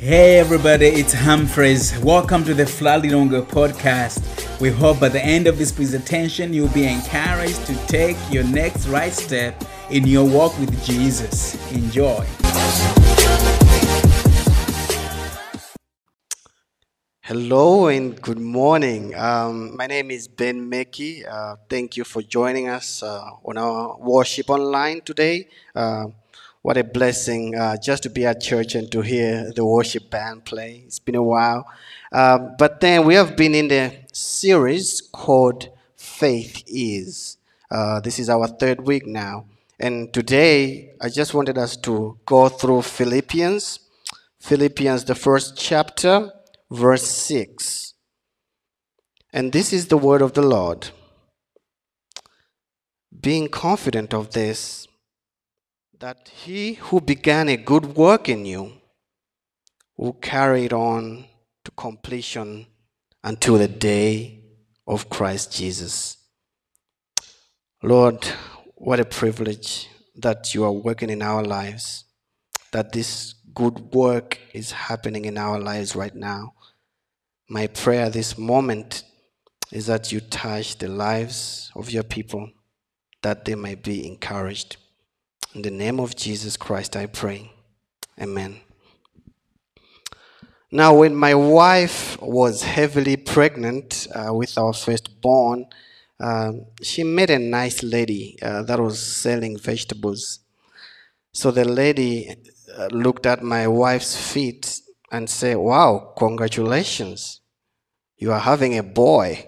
Hey everybody, it's Humphreys. Welcome to the Flalilonga podcast. We hope by the end of this presentation you'll be encouraged to take your next right step in your walk with Jesus. Enjoy. Hello and good morning. My name is Ben Meki. Thank you for joining us on our worship online today. What a blessing just to be at church and to hear the worship band play. It's been a while. But then we have been in the series called Faith Is. This is our third week now. And today I just wanted us to go through Philippians, the first chapter, verse 6. And this is the word of the Lord. Being confident of this, that he who began a good work in you will carry it on to completion until the day of Christ Jesus. Lord, what a privilege that you are working in our lives, that this good work is happening in our lives right now. My prayer this moment is that you touch the lives of your people, that they might be encouraged. In the name of Jesus Christ, I pray. Amen. Now, when my wife was heavily pregnant with our firstborn, she met a nice lady that was selling vegetables. So the lady looked at my wife's feet and said, "Wow, congratulations. You are having a boy."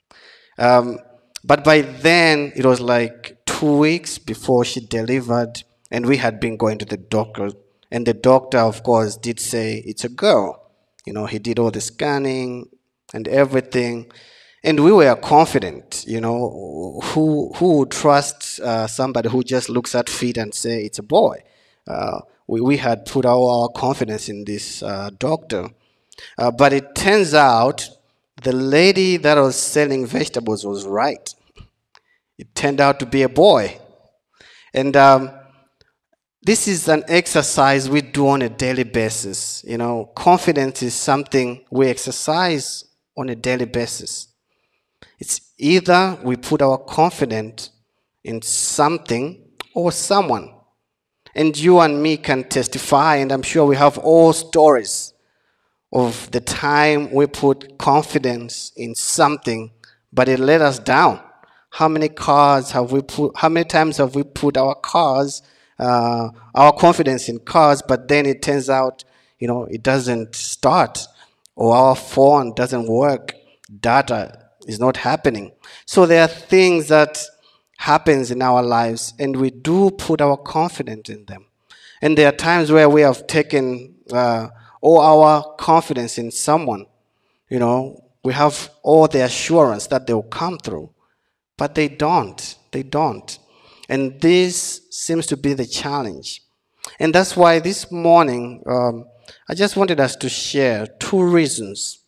But by then, it was like 2 weeks before she delivered, and we had been going to the doctor. And the doctor, of course, did say it's a girl. You know, he did all the scanning and everything. And we were confident, who would trust somebody who just looks at feet and say it's a boy? We had put our confidence in this doctor. But it turns out the lady that was selling vegetables was right. It turned out to be a boy. And this is an exercise we do on a daily basis. Confidence is something we exercise on a daily basis. It's either we put our confidence in something or someone. And you and me can testify, and I'm sure we have all stories of the time we put confidence in something, but it let us down. How many times have we put our confidence in cars, but then it turns out, it doesn't start, or our phone doesn't work, data is not happening. So there are things that happens in our lives, and we do put our confidence in them. And there are times where we have taken all our confidence in someone. We have all the assurance that they will come through. But they don't. And this seems to be the challenge. And that's why this morning, I just wanted us to share two reasons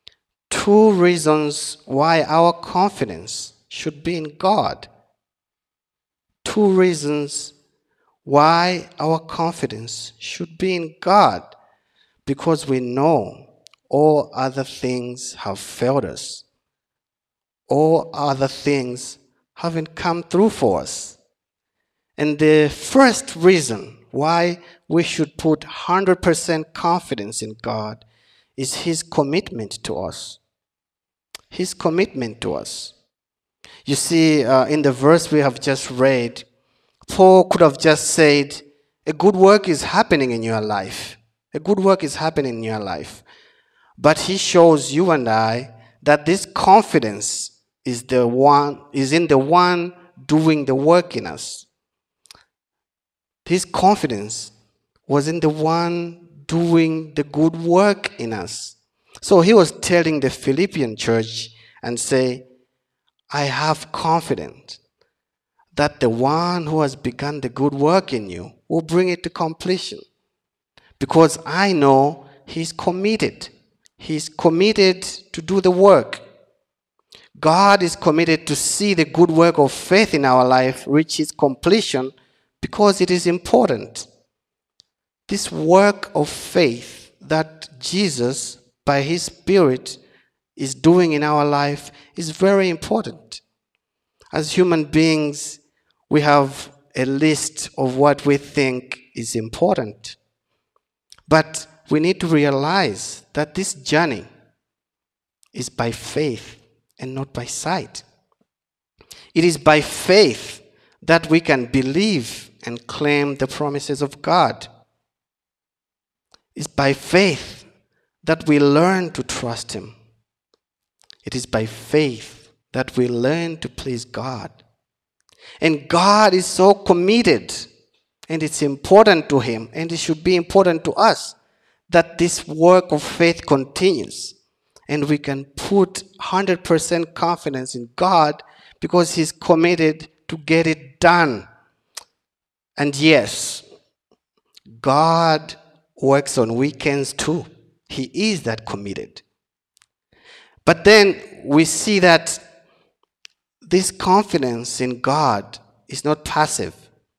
why our confidence should be in God. Two reasons why our confidence should be in God. Because we know all other things have failed us. All other things haven't come through for us. And the first reason why we should put 100% confidence in God is His commitment to us. His commitment to us. You see, in the verse we have just read, Paul could have just said, a good work is happening in your life. A good work is happening in your life. But he shows you and I that this confidence is in the one doing the work in us. His confidence was in the one doing the good work in us. So he was telling the Philippian church and say, I have confidence that the one who has begun the good work in you will bring it to completion. Because I know he's committed. He's committed to do the work. God is committed to see the good work of faith in our life reach its completion because it is important. This work of faith that Jesus, by his Spirit, is doing in our life is very important. As human beings, we have a list of what we think is important. But we need to realize that this journey is by faith and not by sight. It is by faith that we can believe and claim the promises of God. It's by faith that we learn to trust Him. It is by faith that we learn to please God. And God is so committed, and it's important to Him, and it should be important to us, that this work of faith continues. And we can put 100% confidence in God because He's committed to get it done. And yes, God works on weekends too. He is that committed. But then we see that this confidence in God is not passive.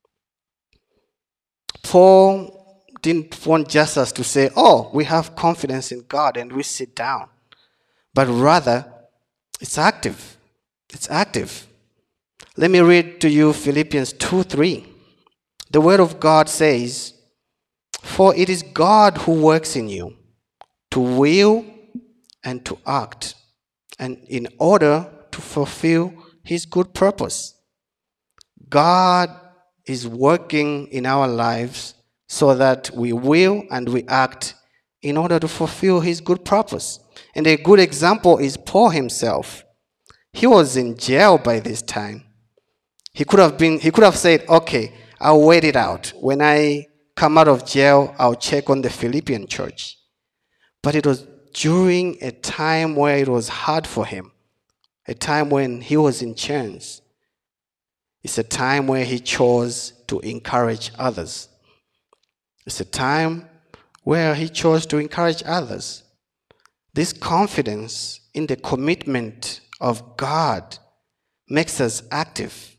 Paul didn't want just us to say, oh, we have confidence in God and we sit down. But rather, it's active. It's active. Let me read to you Philippians 2:3. The Word of God says, "For it is God who works in you to will and to act, and in order to fulfill His good purpose." God is working in our lives so that we will and we act in order to fulfill His good purpose. And a good example is Paul himself. He was in jail by this time. He could have said, okay, I'll wait it out. When I come out of jail, I'll check on the Philippian church. But it was during a time where it was hard for him, a time when he was in chains. It's a time where he chose to encourage others. It's a time where he chose to encourage others. This confidence in the commitment of God makes us active.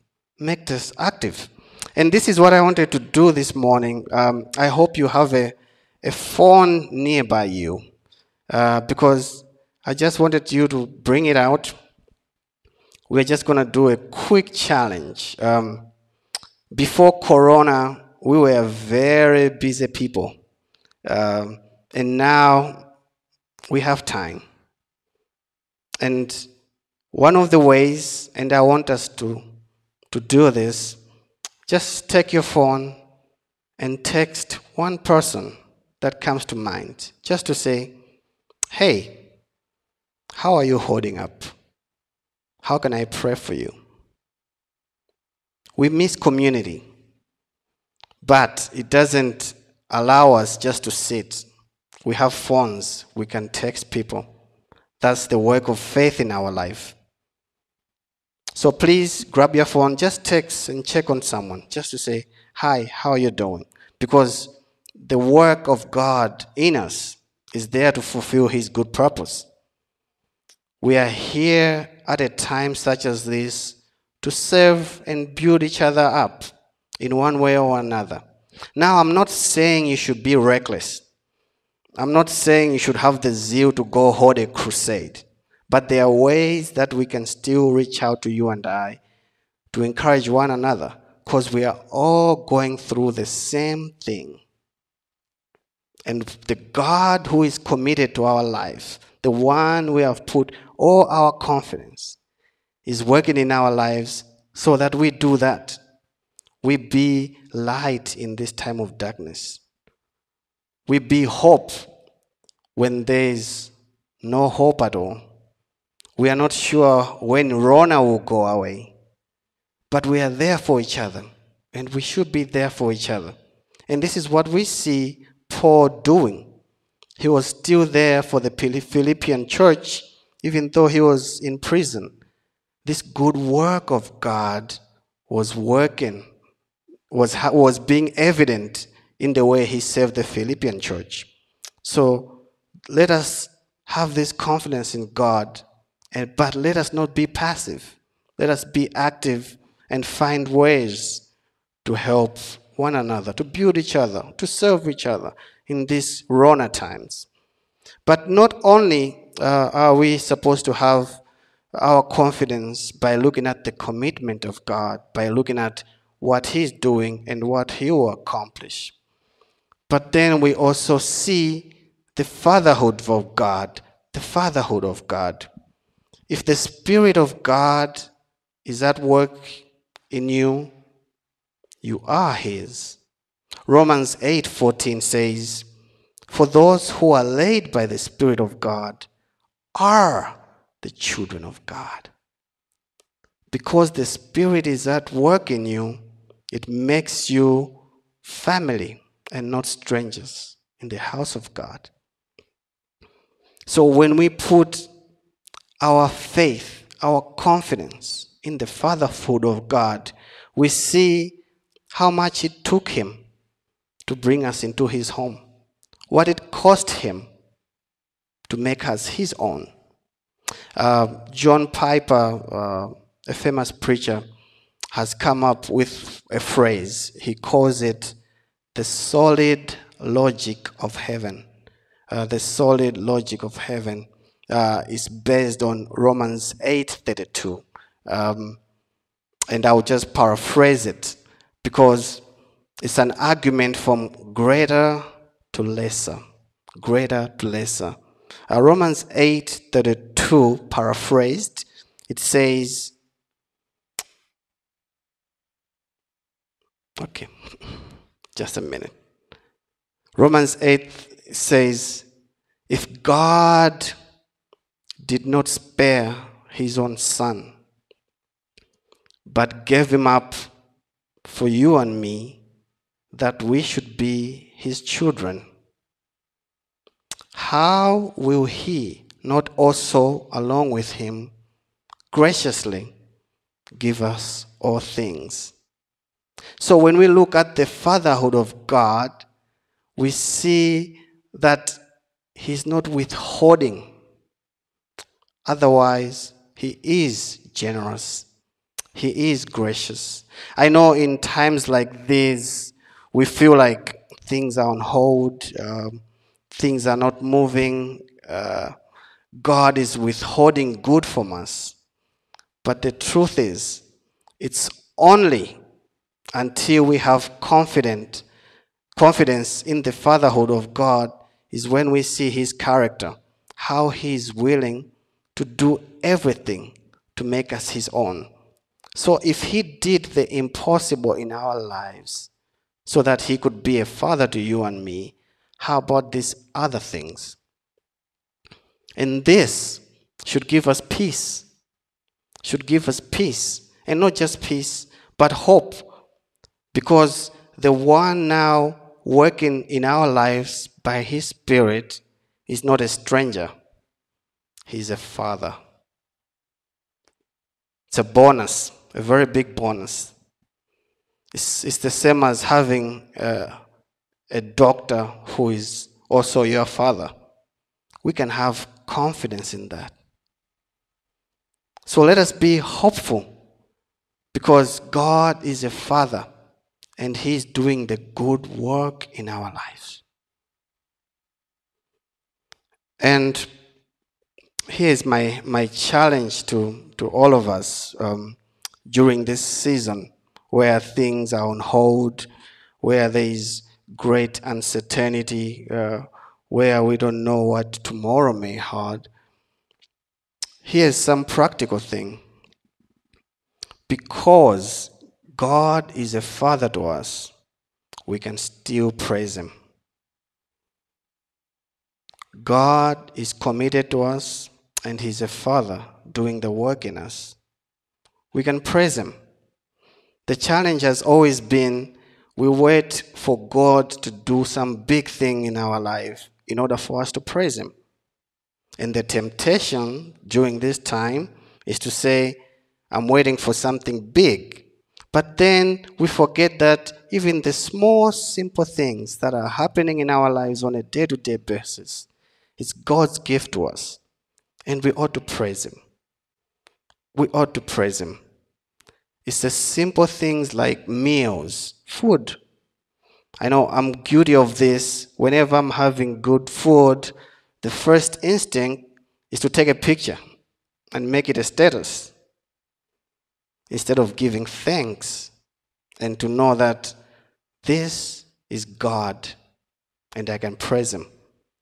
And this is what I wanted to do this morning. I hope you have a phone nearby you, because I just wanted you to bring it out. We're just going to do a quick challenge. Before Corona, we were very busy people. And now we have time. And one of the ways, and I want us to do this, just take your phone and text one person that comes to mind, just to say, hey, how are you holding up? How can I pray for you? We miss community, but it doesn't allow us just to sit. We have phones. We can text people. That's the work of faith in our life. So please grab your phone, just text and check on someone, just to say, hi, how are you doing? Because the work of God in us is there to fulfill His good purpose. We are here at a time such as this to serve and build each other up in one way or another. Now, I'm not saying you should be reckless. I'm not saying you should have the zeal to go hold a crusade. But there are ways that we can still reach out to you and I to encourage one another, because we are all going through the same thing. And the God who is committed to our lives, the one we have put all our confidence, is working in our lives so that we do that. We be light in this time of darkness. We be hope when there is no hope at all. We are not sure when Rona will go away, but we are there for each other, and we should be there for each other. And this is what we see Paul doing. He was still there for the Philippian church, even though he was in prison. This good work of God was working, was being evident in the way he served the Philippian church. So let us have this confidence in God, but let us not be passive. Let us be active and find ways to help one another, to build each other, to serve each other in these Rona times. But not only are we supposed to have our confidence by looking at the commitment of God, by looking at what He's doing and what He will accomplish, but then we also see the fatherhood of God, the fatherhood of God. If the Spirit of God is at work in you, you are His. Romans 8:14 says, "For those who are led by the Spirit of God are the children of God." Because the Spirit is at work in you, it makes you family and not strangers in the house of God. So when we put our faith, our confidence in the fatherhood of God, we see how much it took Him to bring us into His home, what it cost Him to make us His own. John Piper, a famous preacher, has come up with a phrase. He calls it the solid logic of heaven. The solid logic of heaven is based on Romans 8:32. And I'll just paraphrase it because it's an argument from greater to lesser. Greater to lesser. Romans 8:32, paraphrased, it says, okay, just a minute. Romans 8 says, if God did not spare His own Son, but gave Him up for you and me, that we should be His children, how will He not also, along with Him, graciously give us all things? So when we look at the fatherhood of God, we see that He's not withholding. Otherwise, He is generous. He is gracious. I know in times like this, we feel like things are on hold, things are not moving, God is withholding good from us. But the truth is, it's only until we have confidence in the fatherhood of God is when we see His character, how He is willing to do everything to make us His own. So if He did the impossible in our lives so that He could be a father to you and me, how about these other things? And this should give us peace. Should give us peace. And not just peace, but hope. Because the one now working in our lives by His Spirit is not a stranger. He's a father. It's a bonus, a very big bonus. It's the same as having a doctor who is also your father. We can have confidence in that. So let us be hopeful because God is a father and He's doing the good work in our lives. And here's my challenge to all of us during this season where things are on hold, where there is great uncertainty, where we don't know what tomorrow may hold. Here's some practical thing. Because God is a father to us, we can still praise Him. God is committed to us and He's a father doing the work in us. We can praise Him. The challenge has always been we wait for God to do some big thing in our life in order for us to praise Him. And the temptation during this time is to say, I'm waiting for something big. But then we forget that even the small, simple things that are happening in our lives on a day-to-day basis, it's God's gift to us. And we ought to praise Him. We ought to praise Him. It's the simple things like meals, food. I know I'm guilty of this. Whenever I'm having good food, the first instinct is to take a picture and make it a status instead of giving thanks and to know that this is God and I can praise Him.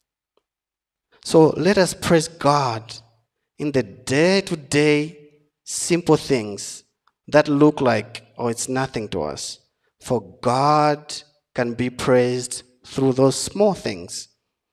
So let us praise God in the day-to-day simple things that look like, oh, it's nothing to us. For God can be praised through those small things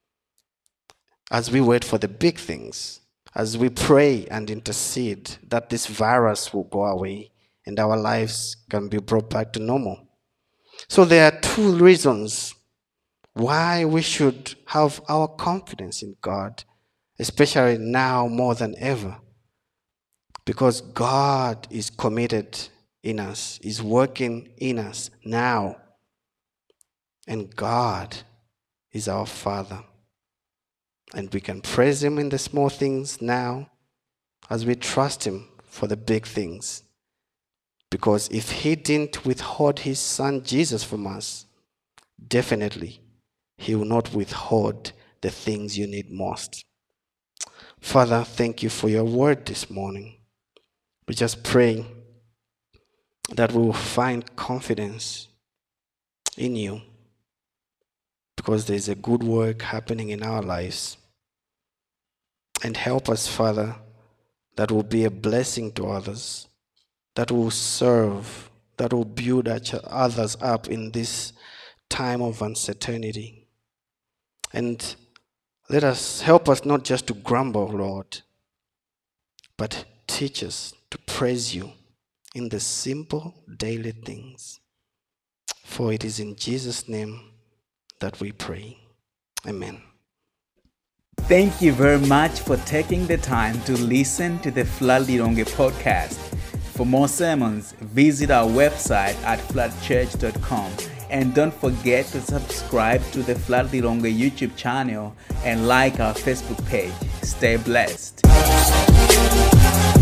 as we wait for the big things, as we pray and intercede that this virus will go away and our lives can be brought back to normal. So there are two reasons why we should have our confidence in God, especially now more than ever. Because God is committed in us, is working in us now. And God is our Father. And we can praise Him in the small things now as we trust Him for the big things. Because if He didn't withhold His Son Jesus from us, definitely He will not withhold the things you need most. Father, thank you for your word this morning. We just pray that we will find confidence in you because there is a good work happening in our lives. And help us, Father, that will be a blessing to others, that will serve, that will build others up in this time of uncertainty. And help us not just to grumble, Lord, but teach us to praise you in the simple daily things. For it is in Jesus' name that we pray. Amen. Thank you very much for taking the time to listen to the Flood Lilongwe podcast. For more sermons, visit our website at floodchurch.com. And don't forget to subscribe to the Flood Lilongwe YouTube channel and like our Facebook page. Stay blessed.